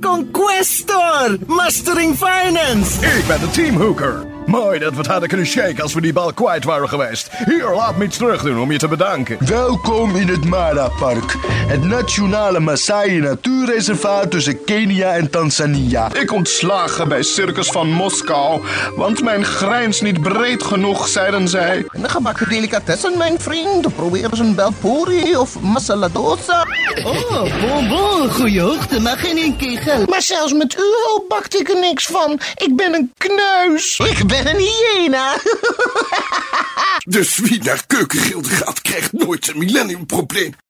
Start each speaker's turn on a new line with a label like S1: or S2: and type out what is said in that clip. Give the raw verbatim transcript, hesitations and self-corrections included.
S1: Conquestor, Mastering Finance.
S2: Ik ben de teamhooker. Mooi dat we het hadden kunnen shaken als we die bal kwijt waren geweest. Hier, laat me iets terug doen om je te bedanken.
S3: Welkom in het Mara-park. Het nationale Maasai natuurreservaat tussen Kenia en Tanzania.
S4: Ik ontslagen bij Circus van Moskou, want mijn grijns niet breed genoeg, zeiden zij.
S5: De gebakken delicatessen, mijn vriend. Probeer eens een belpuri of masala dosa.
S1: Oh, bonbon, goeie hoogte, maar geen één kegel.
S5: Maar zelfs met uw hulp bakte ik er niks van. Ik ben een kneus. Ik ben een hyena.
S6: Dus wie naar Keukengilde gaat, krijgt nooit zijn millenniumprobleem.